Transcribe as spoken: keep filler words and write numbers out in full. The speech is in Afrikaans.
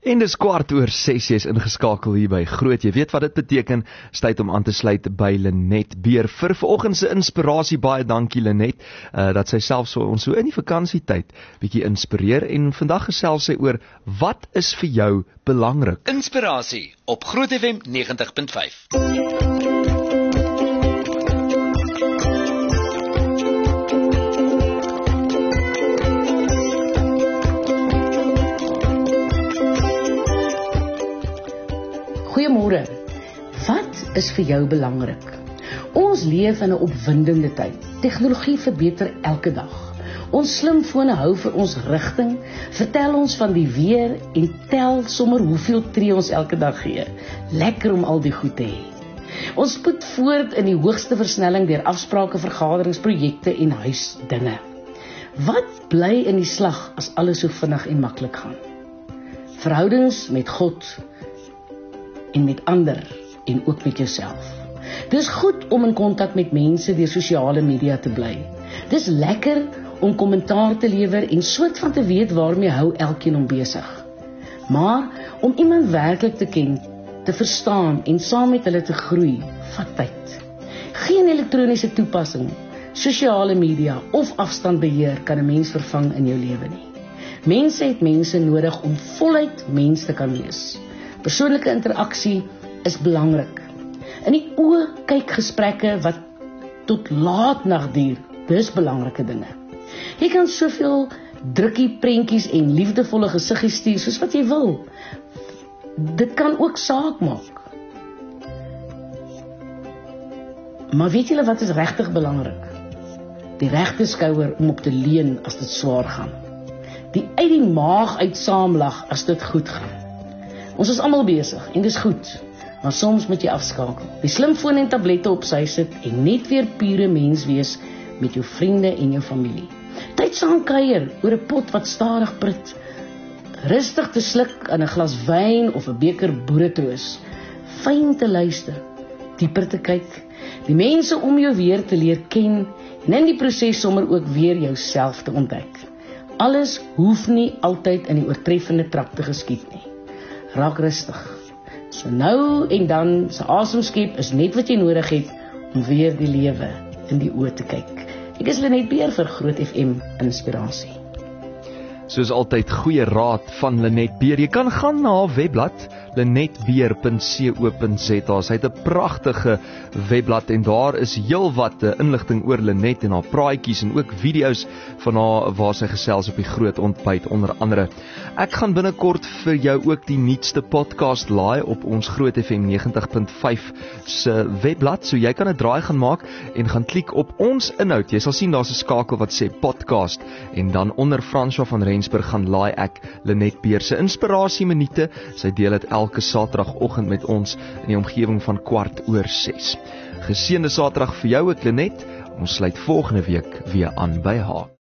En dis kwart oor ses, jy is ingeskakel hier by Groot. Jy weet wat dit beteken, is tyd om aan te sluit by Lenet Beer. Vir vanoggend se inspirasie, baie dankie Lenet, uh, dat sy self so ons so in die vakansietyd bietjie inspireer. En vandag gesels sy oor, wat is vir jou belangrik? Inspirasie op Groot F M negentig punt vyf. Goeiemôre. Wat is vir jou belangrik? Ons leef in 'n opwindende tyd. Tegnologie verbeter elke dag. Ons slimfone hou vir ons rigting, vertel ons van die weer en tel sommer hoeveel tree ons elke dag gee. Lekker om al die goed te hê. Ons spoed voort in die hoogste versnelling deur afsprake, vergaderings, projekte en huisdinge. Wat bly in die slag as alles so vinnig en maklik gaan? Verhoudings met God en met ander en ook met jouself. Dis goed om in kontak met mense deur sosiale media te bly. Dis lekker om kommentaar te lewer en soort van te weet waarmee hou elkeen hom besig. Maar om iemand werklik te ken, te verstaan en saam met hulle te groei, vat tyd. Geen elektroniese toepassing, sosiale media of afstandbeheer kan 'n mens vervang in jou lewe nie. Mense het mense nodig om voluit mens te kan wees. Persoonlike interaksie is belangrik. In die oë kyk gesprekke wat tot laat nag duur, dis belangrike dinge. Jy kan soveel drukkie prentjies en liefdevolle gesiggies stuur soos wat jy wil. Dit kan ook saak maak. Maar weet julle wat is regtig belangrik? Die regte skouer om op te leun as dit swaar gaan. Die uit die maag uit saamlag as dit goed gaan. Ons is almal besig en dis goed, maar soms moet jy afskakel. Die slimfoon en tablette op sy sit en net weer pure mens wees met jou vriende en jou familie. Tyd saam kuier oor 'n pot wat stadig prut. Rustig te sluk aan 'n glas wyn of 'n beker boeretroos. Fyn te luister, dieper te kyk, die mense om jou weer te leer ken en in die proses sommer ook weer jouself te ontdek. Alles hoef nie altyd in die oortreffende trap te geskied nie. Raak rustig. So nou en dan, se asemskep is net wat jy nodig het om weer die lewe in die oë te kyk. Ek is Lenet Beer vir Groot F M Inspirasie. Soos altyd goeie raad van Lenet Beer. Jy kan gaan na haar webblad lenet beer punt co punt za. Sy het 'n pragtige webblad en daar is heelwat inligting oor Lenet en haar praatjies en ook video's van haar waar sy gesels op die groot ontbyt onder andere. Ek gaan binnekort vir jou ook die nuutste podcast laai op ons Groot F M negentig punt vyf se webblad, so jy kan 'n draai gaan maak en gaan klik op ons inhoud. Jy sal sien daar's 'n skakel wat sê podcast en dan onder François van Rensburg gaan laai ek Lenet Beer se inspirasie minute. Sy deel dit elke Saterdagoggend met ons in die omgewing van kwart oor ses. Geseënde Saterdag vir jou, ek Lenet. Ons sluit volgende week weer aan by haar.